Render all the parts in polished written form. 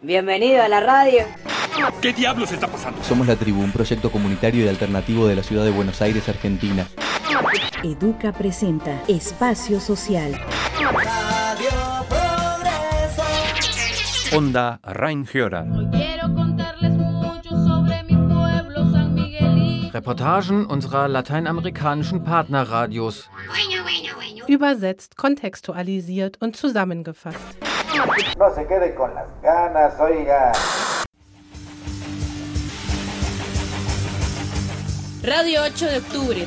Bienvenido a la radio. ¿Qué diablos está pasando? Somos La Tribu, un proyecto comunitario y alternativo de la ciudad de Buenos Aires, Argentina. Educa presenta Espacio Social. Radio Progreso. Onda Rhein-Hörer. Hoy quiero contarles mucho sobre mi pueblo, San Miguelito. Reportagen unserer lateinamerikanischen Partnerradios. Übersetzt, kontextualisiert und zusammengefasst. No se quede con las ganas, oiga. Radio 8 de octubre.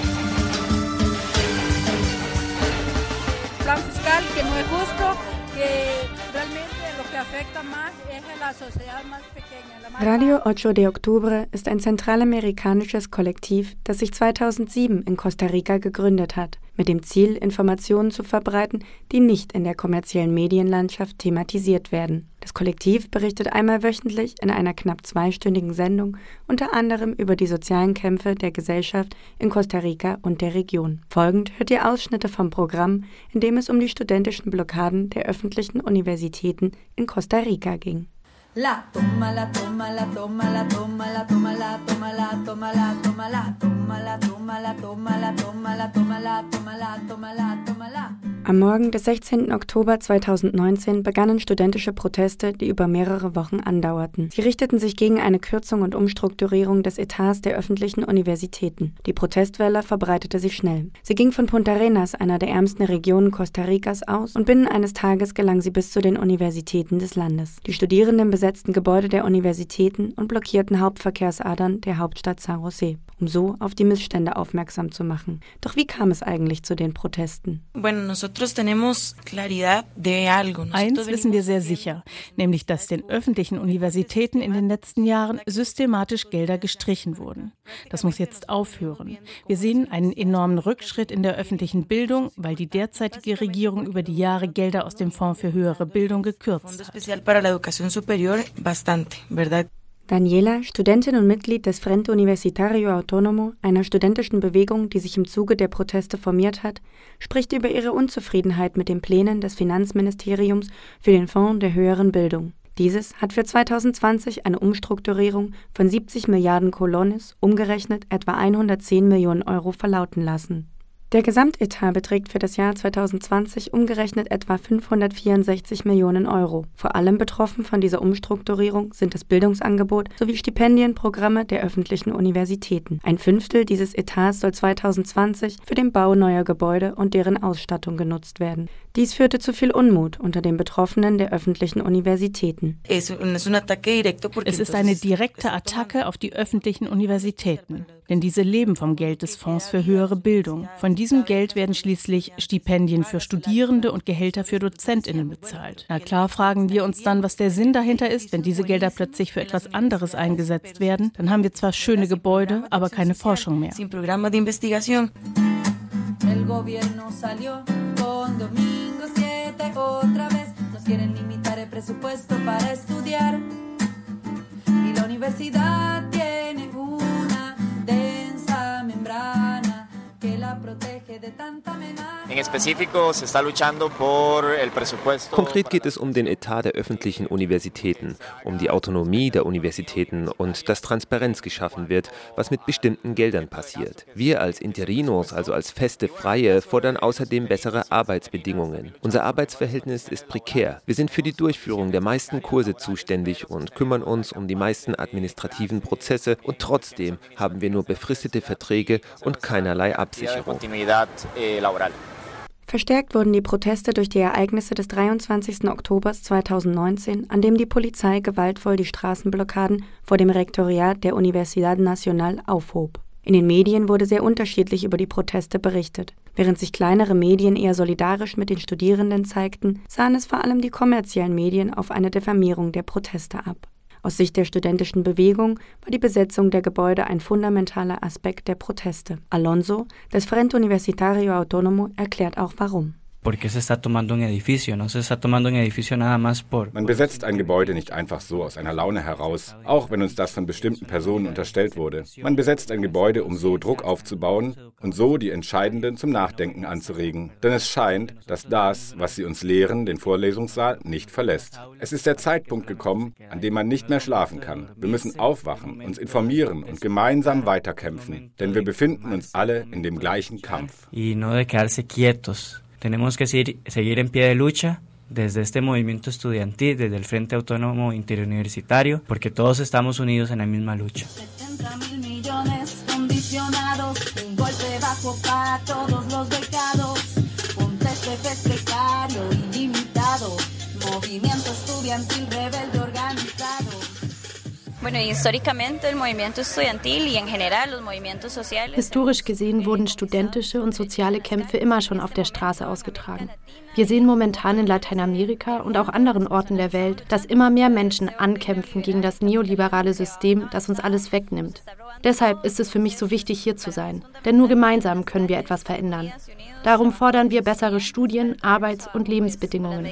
Plan fiscal que no es justo, que realmente lo que afecta más es a la sociedad más pequeña. Radio 8 de Octubre ist ein zentralamerikanisches Kollektiv, das sich 2007 in Costa Rica gegründet hat, mit dem Ziel, Informationen zu verbreiten, die nicht in der kommerziellen Medienlandschaft thematisiert werden. Das Kollektiv berichtet einmal wöchentlich in einer knapp 2-stündigen Sendung unter anderem über die sozialen Kämpfe der Gesellschaft in Costa Rica und der Region. Folgend hört ihr Ausschnitte vom Programm, in dem es um die studentischen Blockaden der öffentlichen Universitäten in Costa Rica ging. La toma, la toma, la toma, la toma, la toma, la toma, la toma, la toma, la toma, la toma, la toma, la toma, la toma, la toma, la toma, la toma, la. Am Morgen des 16. Oktober 2019 begannen studentische Proteste, die über mehrere Wochen andauerten. Sie richteten sich gegen eine Kürzung und Umstrukturierung des Etats der öffentlichen Universitäten. Die Protestwelle verbreitete sich schnell. Sie ging von Punta Arenas, einer der ärmsten Regionen Costa Ricas, aus und binnen eines Tages gelang sie bis zu den Universitäten des Landes. Die Studierenden besetzten Gebäude der Universitäten und blockierten Hauptverkehrsadern der Hauptstadt San José, um so auf die Missstände aufmerksam zu machen. Doch wie kam es eigentlich zu den Protesten? Eins wissen wir sehr sicher, nämlich dass den öffentlichen Universitäten in den letzten Jahren systematisch Gelder gestrichen wurden. Das muss jetzt aufhören. Wir sehen einen enormen Rückschritt in der öffentlichen Bildung, weil die derzeitige Regierung über die Jahre Gelder aus dem Fonds für höhere Bildung gekürzt hat. Daniela, Studentin und Mitglied des Frente Universitario Autónomo, einer studentischen Bewegung, die sich im Zuge der Proteste formiert hat, spricht über ihre Unzufriedenheit mit den Plänen des Finanzministeriums für den Fonds der höheren Bildung. Dieses hat für 2020 eine Umstrukturierung von 70 Milliarden Colones, umgerechnet etwa 110 Millionen Euro, verlauten lassen. Der Gesamtetat beträgt für das Jahr 2020 umgerechnet etwa 564 Millionen Euro. Vor allem betroffen von dieser Umstrukturierung sind das Bildungsangebot sowie Stipendienprogramme der öffentlichen Universitäten. 1/5 dieses Etats soll 2020 für den Bau neuer Gebäude und deren Ausstattung genutzt werden. Dies führte zu viel Unmut unter den Betroffenen der öffentlichen Universitäten. Es ist eine direkte Attacke auf die öffentlichen Universitäten, denn diese leben vom Geld des Fonds für höhere Bildung. Von diesem Geld werden schließlich Stipendien für Studierende und Gehälter für DozentInnen bezahlt. Na klar, fragen wir uns dann, was der Sinn dahinter ist, wenn diese Gelder plötzlich für etwas anderes eingesetzt werden. Dann haben wir zwar schöne Gebäude, aber keine Forschung mehr. El gobierno salió con Domingo 7 otra vez. Nos quieren limitar el presupuesto para estudiar. Y la universidad tiene una densa membrana que la protege de tanta amenaza. Konkret geht es um den Etat der öffentlichen Universitäten, um die Autonomie der Universitäten und dass Transparenz geschaffen wird, was mit bestimmten Geldern passiert. Wir als Interinos, also als feste Freie, fordern außerdem bessere Arbeitsbedingungen. Unser Arbeitsverhältnis ist prekär. Wir sind für die Durchführung der meisten Kurse zuständig und kümmern uns um die meisten administrativen Prozesse und trotzdem haben wir nur befristete Verträge und keinerlei Absicherung. Verstärkt wurden die Proteste durch die Ereignisse des 23. Oktobers 2019, an dem die Polizei gewaltvoll die Straßenblockaden vor dem Rektoriat der Universidad Nacional aufhob. In den Medien wurde sehr unterschiedlich über die Proteste berichtet. Während sich kleinere Medien eher solidarisch mit den Studierenden zeigten, sahen es vor allem die kommerziellen Medien auf eine Diffamierung der Proteste ab. Aus Sicht der studentischen Bewegung war die Besetzung der Gebäude ein fundamentaler Aspekt der Proteste. Alonso, des Frente Universitario Autónomo, erklärt auch warum. Man besetzt ein Gebäude nicht einfach so aus einer Laune heraus, auch wenn uns das von bestimmten Personen unterstellt wurde. Man besetzt ein Gebäude, um so Druck aufzubauen und so die Entscheidenden zum Nachdenken anzuregen. Denn es scheint, dass das, was sie uns lehren, den Vorlesungssaal nicht verlässt. Es ist der Zeitpunkt gekommen, an dem man nicht mehr schlafen kann. Wir müssen aufwachen, uns informieren und gemeinsam weiterkämpfen, denn wir befinden uns alle in dem gleichen Kampf. Tenemos que seguir en pie de lucha desde este movimiento estudiantil, desde el Frente Autónomo Interuniversitario, porque todos estamos unidos en la misma lucha. 70.000 millones condicionados, un golpe bajo para todos los becados, un test precario ilimitado, movimiento estudiantil rebelde organizado. Historisch gesehen wurden studentische und soziale Kämpfe immer schon auf der Straße ausgetragen. Wir sehen momentan in Lateinamerika und auch anderen Orten der Welt, dass immer mehr Menschen ankämpfen gegen das neoliberale System, das uns alles wegnimmt. Deshalb ist es für mich so wichtig, hier zu sein. Denn nur gemeinsam können wir etwas verändern. Darum fordern wir bessere Studien-, Arbeits- und Lebensbedingungen.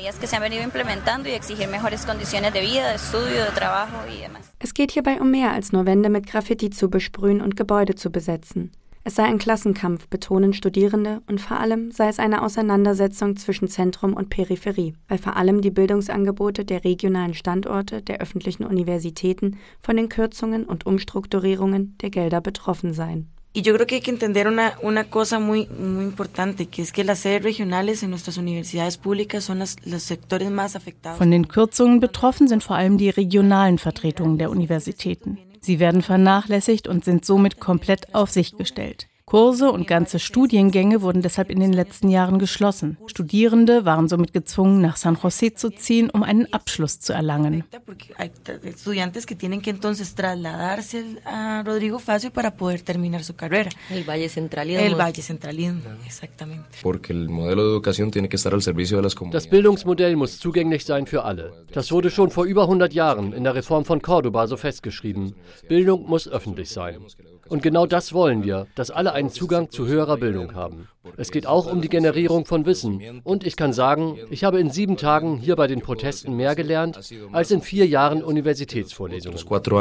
Es geht hierbei um mehr als nur Wände mit Graffiti zu besprühen und Gebäude zu besetzen. Es sei ein Klassenkampf, betonen Studierende, und vor allem sei es eine Auseinandersetzung zwischen Zentrum und Peripherie, weil vor allem die Bildungsangebote der regionalen Standorte der öffentlichen Universitäten von den Kürzungen und Umstrukturierungen der Gelder betroffen seien. Y yo creo que hay que entender una cosa muy importante, que es que las sedes regionales en nuestras universidades públicas son los sectores más afectados. Von den Kürzungen betroffen sind vor allem die regionalen Vertretungen der Universitäten. Sie werden vernachlässigt und sind somit komplett auf sich gestellt. Kurse und ganze Studiengänge wurden deshalb in den letzten Jahren geschlossen. Studierende waren somit gezwungen, nach San José zu ziehen, um einen Abschluss zu erlangen. Estudiantes que tienen que entonces trasladarse a Rodrigo Facio para poder terminar su carrera. El vallecentralismo. El vallecentralismo, exactamente. Porque el modelo de educación tiene que estar al servicio de las comunidades. Das Bildungsmodell muss zugänglich sein für alle. Das wurde schon vor über 100 Jahren in der Reform von Córdoba so festgeschrieben. Bildung muss öffentlich sein. Und genau das wollen wir, dass alle einen Zugang zu höherer Bildung haben. Es geht auch um die Generierung von Wissen. Und ich kann sagen, ich habe in 7 Tagen hier bei den Protesten mehr gelernt, als in 4 Jahren Universitätsvorlesungen.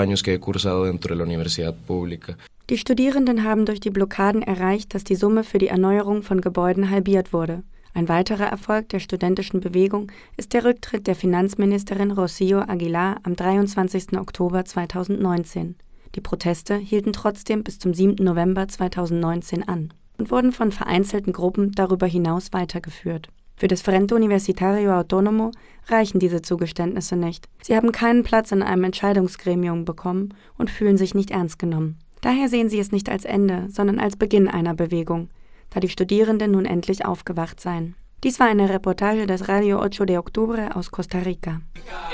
Die Studierenden haben durch die Blockaden erreicht, dass die Summe für die Erneuerung von Gebäuden halbiert wurde. Ein weiterer Erfolg der studentischen Bewegung ist der Rücktritt der Finanzministerin Rocío Aguilar am 23. Oktober 2019. Die Proteste hielten trotzdem bis zum 7. November 2019 an und wurden von vereinzelten Gruppen darüber hinaus weitergeführt. Für das Frente Universitario Autónomo reichen diese Zugeständnisse nicht. Sie haben keinen Platz in einem Entscheidungsgremium bekommen und fühlen sich nicht ernst genommen. Daher sehen sie es nicht als Ende, sondern als Beginn einer Bewegung, da die Studierenden nun endlich aufgewacht seien. Dies war eine Reportage des Radio 8 de Octubre aus Costa Rica.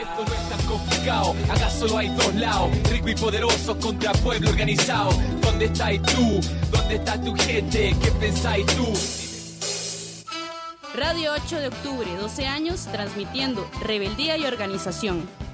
Acá solo hay dos lados, rico y poderoso contra pueblo organizado. ¿Dónde estás tú? ¿Dónde está tu gente? ¿Qué pensáis tú? Radio 8 de Octubre, 12 años transmitiendo rebeldía y organización.